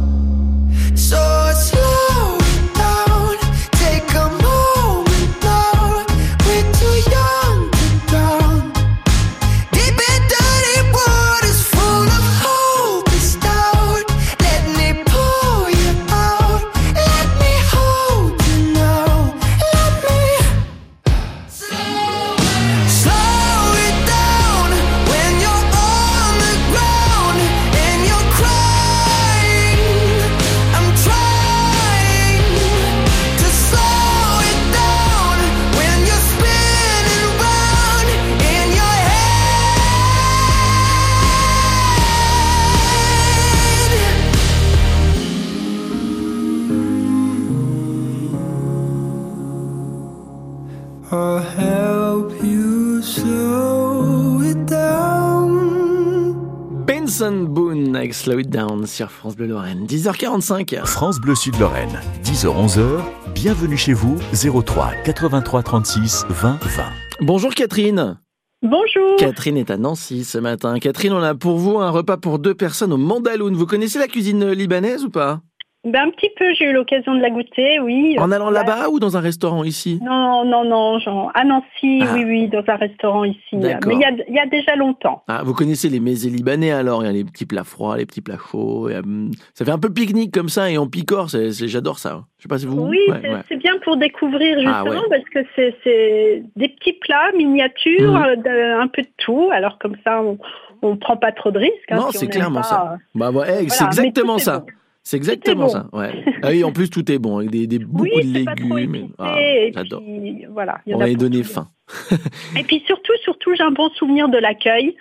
So slow it down, take a moment now. We're too young to drown. Deep in dirty waters full of hope is down. Let me pull you out, let me hold you now, let me slow it down. When you're on the ground and you're crying, I'm trying to slow it down. When you're spinning round in your head. I'll help you slow it down. Benson Boone avec Slow It Down sur France Bleu Lorraine. 10h45. France Bleu Sud Lorraine, 10h-11h, bienvenue chez vous, 03 83 36 20 20. Bonjour Catherine. Bonjour. Catherine est à Nancy ce matin. Catherine, on a pour vous un repas pour 2 personnes au Mandaloun. Vous connaissez la cuisine libanaise ou pas? Un petit peu, j'ai eu l'occasion de la goûter, oui. En allant là-bas ou dans un restaurant ici? Non, genre, à Nancy, oui, dans un restaurant ici. D'accord. Mais il y a déjà longtemps. Ah, vous connaissez les mezés libanais alors? Il y a les petits plats froids, les petits plats chauds. Ça fait un peu pique-nique comme ça et on picore. J'adore ça. Je sais pas si vous. Oui, c'est bien pour découvrir justement parce que c'est des petits plats miniatures, un peu de tout. Alors comme ça, on prend pas trop de risques. Non, si c'est clairement ça. Voilà, c'est exactement ça. Bon. C'est exactement ça. Ouais. Ah oui, en plus tout est bon avec beaucoup de légumes. J'adore. On va les donner faim. Et puis surtout, j'ai un bon souvenir de l'accueil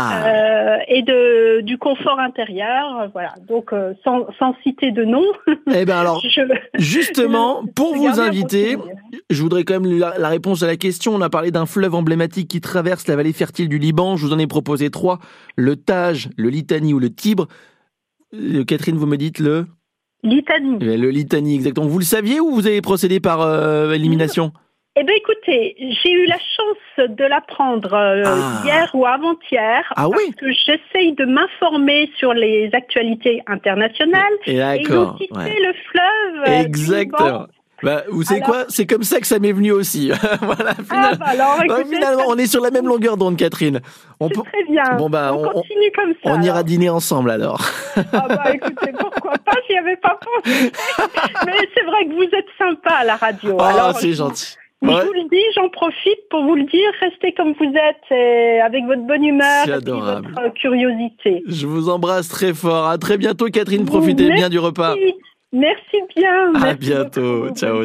et du confort intérieur. Voilà. Donc, sans citer de nom. Eh ben alors, justement, pour vous inviter, je voudrais quand même la réponse à la question. On a parlé d'un fleuve emblématique qui traverse la vallée fertile du Liban. Je vous en ai proposé 3. Le Tage, le Litani ou le Tibre. Catherine, vous me dites le Litani. Le Litani, exactement. Vous le saviez ou vous avez procédé par élimination? Eh bien, écoutez, j'ai eu la chance de l'apprendre hier ou avant-hier. Ah oui. Parce que j'essaye de m'informer sur les actualités internationales. Et ils ont cité le fleuve. Exactement. Bah, vous savez quoi? C'est comme ça que ça m'est venu aussi. Voilà, finalement, on est sur la même longueur d'onde, Catherine. C'est très bien. Bon, bah, on continue comme ça. On ira dîner ensemble, alors. Écoutez, pourquoi pas? J'y avais pas pensé. Mais c'est vrai que vous êtes sympa à la radio. C'est gentil. Je vous le dis, j'en profite pour vous le dire, restez comme vous êtes, avec votre bonne humeur et votre curiosité. Je vous embrasse très fort. À très bientôt, Catherine. Profitez bien du repas. Merci bien. À bientôt. Ciao.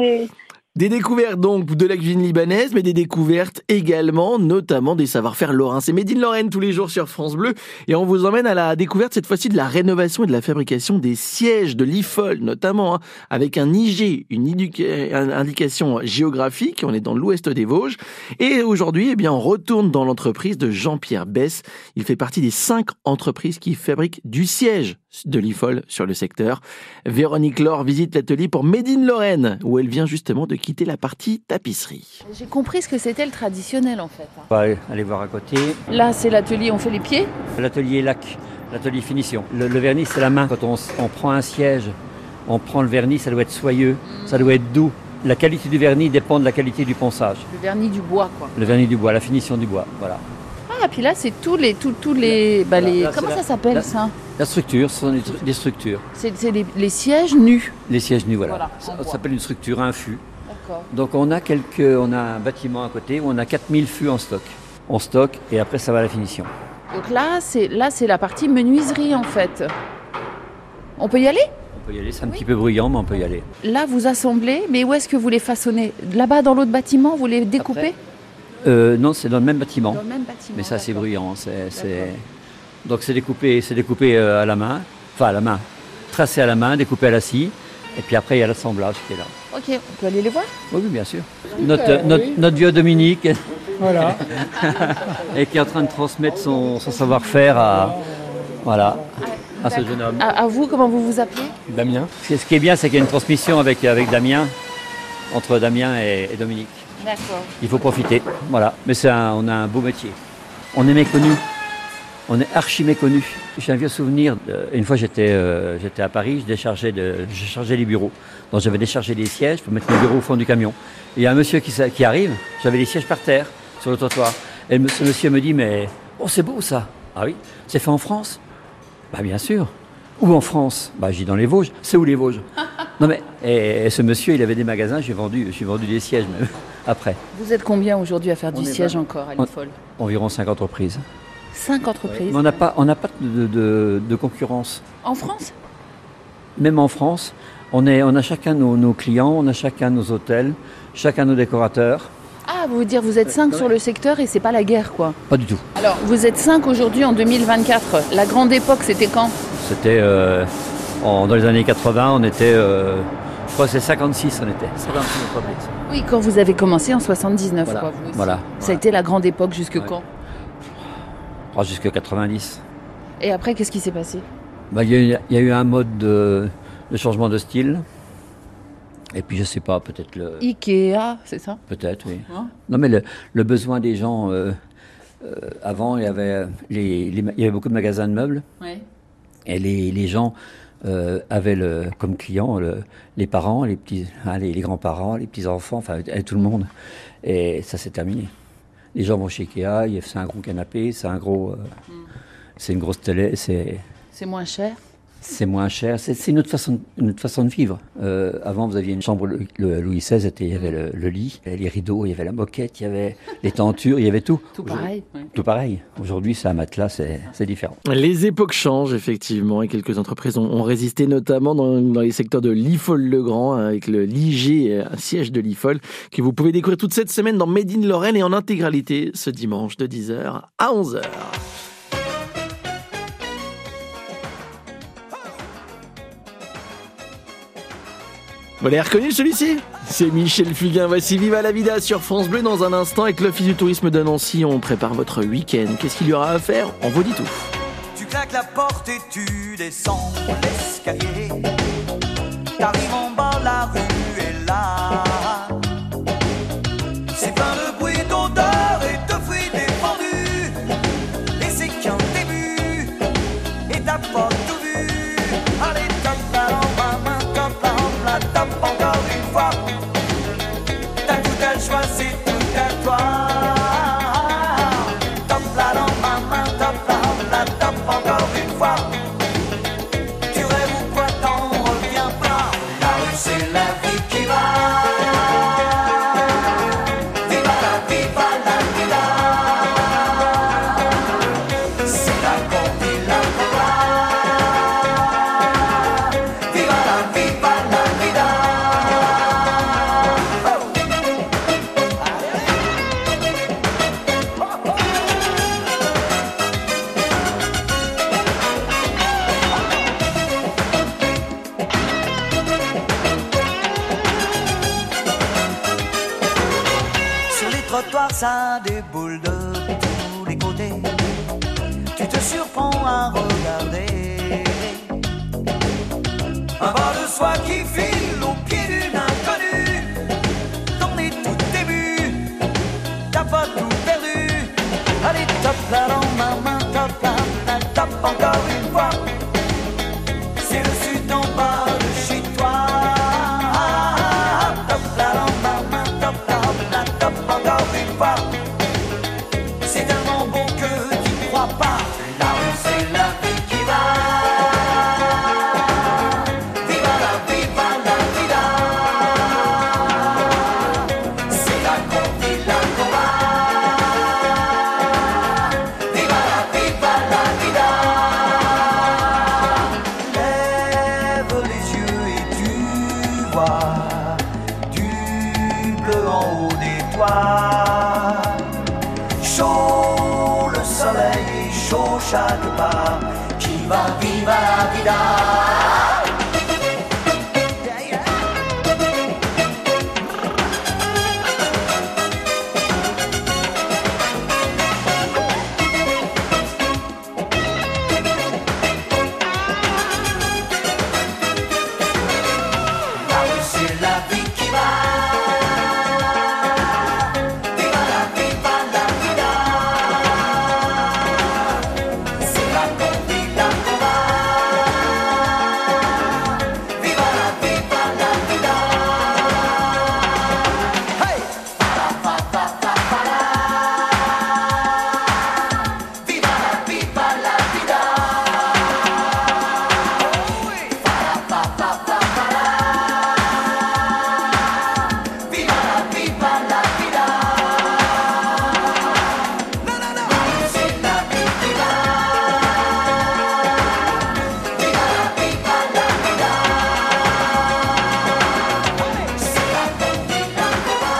Des découvertes donc de la cuisine libanaise, mais des découvertes également, notamment des savoir-faire lorrains. C'est Made in Lorraine tous les jours sur France Bleu et on vous emmène à la découverte cette fois-ci de la rénovation et de la fabrication des sièges de l'IFOL notamment, avec un IG, une indication géographique. On est dans l'ouest des Vosges et aujourd'hui, on retourne dans l'entreprise de Jean-Pierre Besse. Il fait partie des 5 entreprises qui fabriquent du siège de l'IFOL sur le secteur. Véronique Laure visite l'atelier pour Made in Lorraine où elle vient justement de quitter la partie tapisserie. J'ai compris ce que c'était le traditionnel en fait. On va aller voir à côté. Là c'est l'atelier, on fait les pieds. L'atelier lac, l'atelier finition. Le vernis c'est la main. Quand on prend un siège, on prend le vernis, ça doit être soyeux, ça doit être doux. La qualité du vernis dépend de la qualité du ponçage. Le vernis du bois quoi. Le vernis du bois, la finition du bois, voilà. Ah puis là c'est tous les comment ça s'appelle ça? La structure, ce sont des structures. C'est les sièges nus. Les sièges nus, voilà. Ça s'appelle une structure, un fût. D'accord. Donc on a un bâtiment à côté où on a 4000 fûts en stock. On stocke et après ça va à la finition. Donc là c'est la partie menuiserie en fait. On peut y aller? On peut y aller, c'est un petit peu bruyant mais on peut y aller. Là vous assemblez, mais où est-ce que vous les façonnez? Là-bas dans l'autre bâtiment, vous les découpez? Non, c'est dans le même bâtiment. Dans le même bâtiment. Mais ça c'est bruyant. Donc c'est découpé à la main, tracé à la main, découpé à la scie. Et puis après il y a l'assemblage qui est là. Ok, on peut aller les voir? Oui, bien sûr. Notre vieux Dominique, voilà. Et qui est en train de transmettre son savoir-faire à ce jeune homme. À vous, comment vous vous appelez? Damien. Ce qui est bien, c'est qu'il y a une transmission avec Damien, entre Damien et Dominique. D'accord. Il faut profiter, voilà. Mais on a un beau métier. On est méconnu. On est archi méconnu. J'ai un vieux souvenir. Une fois, j'étais à Paris, je déchargeais les bureaux. Donc, j'avais déchargé les sièges pour mettre mes bureaux au fond du camion. Et il y a un monsieur qui arrive. J'avais les sièges par terre, sur le trottoir. Et ce monsieur me dit, mais c'est beau ça. Ah oui, c'est fait en France? Bah bien sûr. Où en France? Bah j'ai dit dans les Vosges. C'est où les Vosges? Non mais et ce monsieur, il avait des magasins. J'ai vendu des sièges même après. Vous êtes combien aujourd'hui à faire du siège encore à l'IFOL? Environ 5 entreprises. 5 entreprises. Mais on n'a pas de concurrence. En France? Même en France, on a chacun nos clients, on a chacun nos hôtels, chacun nos décorateurs. Ah, vous voulez dire vous êtes 5 sur le secteur et c'est pas la guerre quoi? Pas du tout. Alors, vous êtes 5 aujourd'hui en 2024. La grande époque, c'était quand? C'était dans les années 80, on était, je crois que c'est 56 on était. 56 entreprises. Oui, quand vous avez commencé en 79 quoi, vous aussi. Voilà. Ça a été la grande époque jusque quand? Jusqu'à 90. Et après, qu'est-ce qui s'est passé? Il y a eu un mode de changement de style. Et puis, je sais pas, peut-être le... Ikea, c'est ça? Peut-être, oui. Hein? Non, mais le besoin des gens... avant, il y avait beaucoup de magasins de meubles. Ouais. Et les gens avaient comme clients les parents, les grands-parents, les petits-enfants, enfin, tout le monde. Et ça s'est terminé. Les gens vont chez Ikea, c'est un gros canapé, c'est une grosse télé, c'est moins cher? C'est moins cher. C'est une autre façon de vivre. Avant, vous aviez une chambre, le Louis XVI, il y avait le lit, il y avait les rideaux, il y avait la moquette, il y avait les tentures, il y avait tout. Tout pareil. Oui. Tout pareil. Aujourd'hui, c'est un matelas, c'est différent. Les époques changent, effectivement, et quelques entreprises ont résisté, notamment dans les secteurs de l'Ifol-le-Grand, avec le Ligier, un siège de l'Ifol, que vous pouvez découvrir toute cette semaine dans Made in Lorraine et en intégralité ce dimanche de 10h à 11h. Vous l'avez reconnu celui-ci ? C'est Michel Fugain. Voici Viva la Vida sur France Bleu. Dans un instant, avec l'Office du tourisme de Nancy, on prépare votre week-end. Qu'est-ce qu'il y aura à faire ? On vous dit tout. Tu claques la porte et tu descends l'escalier. T'arrives en bas, la rue est là. C'est plein de bruit, d'odeur et de fruits défendus. Et c'est qu'un début, et t'as pas tout vu. Allez, tape la lampe à main, tape encore une fois. T'as tout à choix, c'est tout à toi. Tape la lampe à main, tape encore une fois. Tu rêves ou quoi, t'en reviens pas. La rue c'est la vie qui va. Viva la vida. C'est la compte et la cobra. Viva la vida. Sur les trottoirs, ça déboule de tous les côtés. Tu te surprends à regarder un bas de soie qui file au pied d'une inconnue. T'en es tout début, t'as pas tout perdu. Allez, tape la lampe, main, tape encore une fois. C'est le sud en bas de chez toi. Tape la lampe, main, tape encore une fois. C'est tellement bon que tu ne crois pas. La rue c'est la vie qui va. Viva la vida. C'est la compte et la cobra. Viva la vida. Lève les yeux et tu vois du bleu en haut des toits. Chaud le soleil et chaud chaque pas. Qui va, viva la vida. La rue c'est la vie qui va. Viva la vida. C'est la compte et la cobra. Viva la vida. Hey! Viva la vida. Viva la vida. No, no, no. C'est la vie qui va. Viva la vida. C'est la compte et la cobra.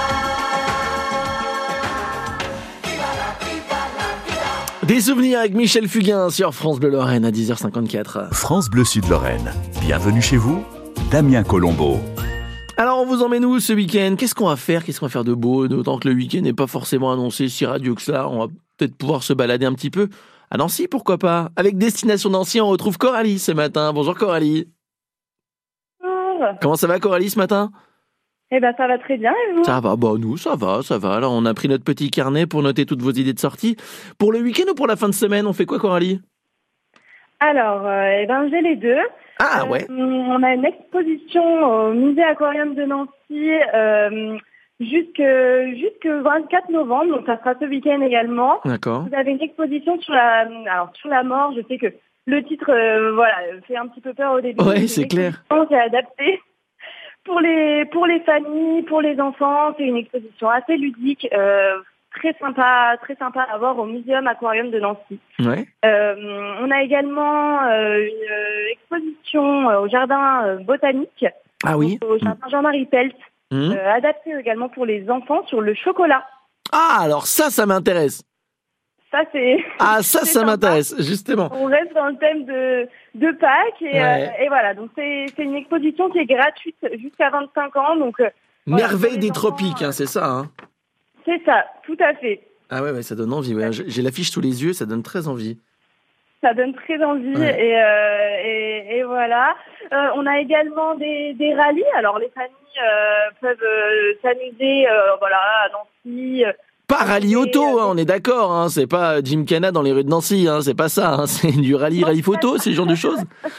Viva la vida. Des souvenirs avec Michel Fugain sur France Bleu Lorraine à 10h54. France Bleu Sud Lorraine. Bienvenue chez vous, Damien Colombo. Alors, on vous emmène où ce week-end ? Qu'est-ce qu'on va faire de beau ? D'autant que le week-end n'est pas forcément annoncé si radieux que ça. On va peut-être pouvoir se balader un petit peu à Nancy, pourquoi pas ? Avec Destination Nancy, on retrouve Coralie ce matin. Bonjour Coralie. Bonjour. Comment ça va Coralie ce matin ? Eh ben, ça va très bien, et vous? Ça va, nous, ça va. Alors, on a pris notre petit carnet pour noter toutes vos idées de sortie. Pour le week-end ou pour la fin de semaine, on fait quoi, Coralie? Alors, j'ai les deux. Ah, ouais. On a une exposition au musée aquarium de Nancy jusque 24 novembre, donc ça sera ce week-end également. D'accord. Vous avez une exposition sur la mort. Je sais que le titre, fait un petit peu peur au début. Ouais, c'est clair. C'est adapté pour les familles, pour les enfants. C'est une exposition assez ludique, très sympa à voir au Muséum Aquarium de Nancy. Ouais. On a également une exposition au Jardin botanique. Ah oui. Au Jardin Jean-Marie Pelt, adapté également pour les enfants sur le chocolat. Ah, alors ça m'intéresse. Ça, c'est... Ah, ça m'intéresse, justement. On reste dans le thème de Pâques. Et voilà, donc c'est une exposition qui est gratuite jusqu'à 25 ans. Donc, Merveille des tropiques, c'est ça. Hein. C'est ça, tout à fait. Ah ouais, ça donne envie. Ouais. J'ai l'affiche sous les yeux, ça donne très envie. Ça donne très envie. Ouais. Et voilà. On a également des rallyes. Alors, les familles peuvent s'amuser à Nancy. Pas rallye auto, on est d'accord, hein, c'est pas Gymkhana dans les rues de Nancy, hein, c'est pas ça, hein, c'est du rallye photo, c'est ce genre de choses.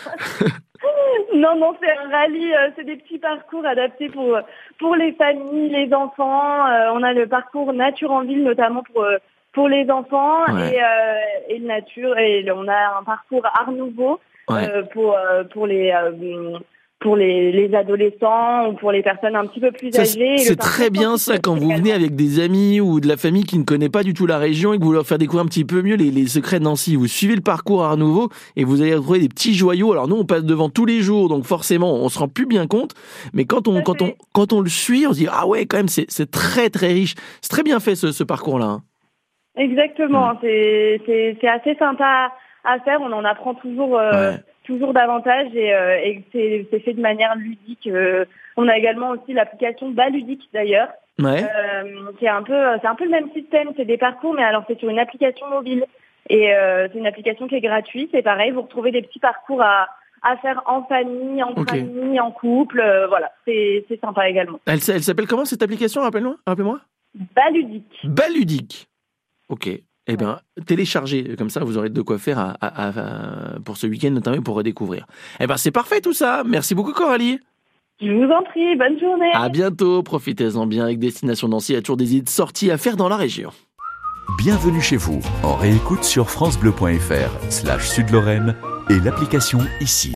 Non, c'est un rallye, c'est des petits parcours adaptés pour les familles, les enfants. On a le parcours Nature en ville, notamment pour les enfants, et nature, et on a un parcours Art Nouveau pour les adolescents ou pour les personnes un petit peu plus âgées. C'est très bien ça quand vous venez avec des amis ou de la famille qui ne connaît pas du tout la région et que vous leur faites découvrir un petit peu mieux les secrets de Nancy. Vous suivez le parcours Art Nouveau et vous allez retrouver des petits joyaux. Alors nous on passe devant tous les jours donc forcément on se rend plus bien compte. Mais quand on le suit on se dit ah ouais quand même c'est très très riche. C'est très bien fait ce parcours là. Hein. Exactement, c'est assez sympa à faire. On en apprend toujours davantage et c'est fait de manière ludique. On a également aussi l'application Baludique d'ailleurs. Ouais. C'est un peu le même système, c'est des parcours mais alors c'est sur une application mobile et c'est une application qui est gratuite, c'est pareil, vous retrouvez des petits parcours à faire en famille, entre amis, en couple, voilà, c'est sympa également. Elle s'appelle comment cette application, rappelez-moi Baludique. OK. Eh bien, téléchargez, comme ça, vous aurez de quoi faire pour ce week-end, notamment pour redécouvrir. Eh bien, c'est parfait tout ça. Merci beaucoup, Coralie. Je vous en prie, bonne journée. À bientôt, profitez-en bien avec Destination Nancy. Il y a toujours des idées de sorties à faire dans la région. Bienvenue chez vous, en réécoute sur francebleu.fr/Sud-Lorraine et l'application ici.